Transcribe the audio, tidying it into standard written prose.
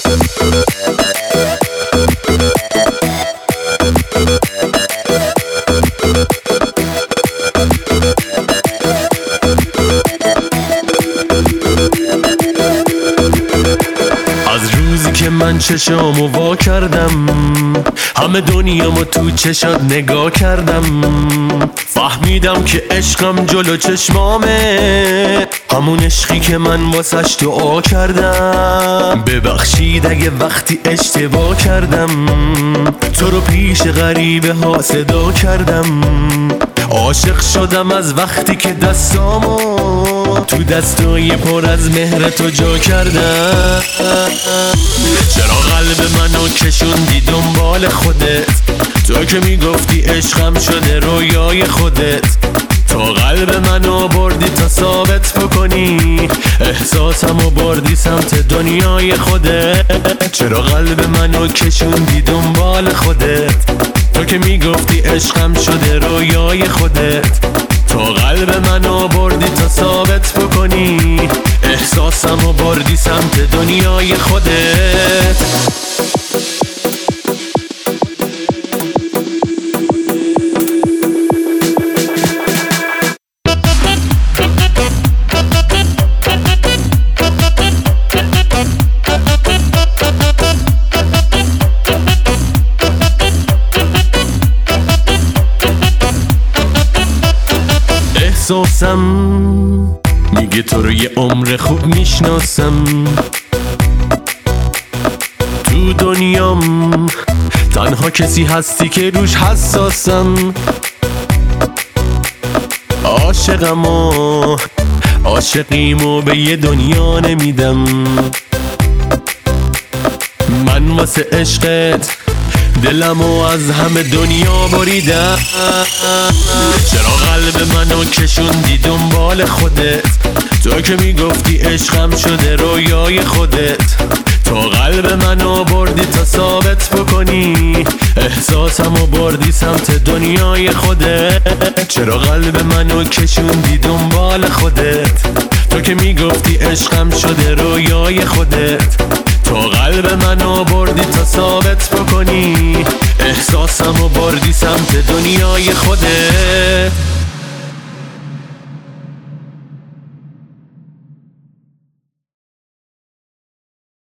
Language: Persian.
که من چشامو وا کردم، همه دنیامو تو چشات نگاه کردم، فهمیدم که عشقم جلو چشمامه، همون عشقی که من واسش دعا کردم. ببخشید اگه وقتی اشتباه کردم، تو رو پیش غریبه ها صدا کردم. عاشق شدم از وقتی که دستامو تو دستای پر از مهر تو جا کردم. چرا قلب منو کشوندی دنبال خودت، تو که میگفتی عشقم شده رویای خودت. تو قلب منو بردی تا ثابت بکنی احساسمو بردی سمت دنیای خودت. چرا قلب منو کشوندی دنبال خودت، تو که میگفتی عشقم شده رویای خودت. تو قلب منو بردی تا ثابت بکنی احساسمو بردی سمت دنیای خودت. احساسم میگه تو رو یه عمر خوب میشناسم، تو دنیام تنها کسی هستی که روش حساسم. عاشقیمو به یه دنیا نمیدم، من واسه عشقت دلمو از همه دنیا بریدم. چرا قلب منو کشوندی دنبال خودت، تو که میگفتی عشقم شده رویای خودت. تو قلب منو بردی تا ثابت بکنی احساسمو بردی سمت دنیای خودت. چرا قلب منو کشوندی دنبال خودت، تو که میگفتی عشقم شده رویای خودت. تو قلب منو بردی تا ثابت بکنی احساسمو بردی سمت دنیای خودت.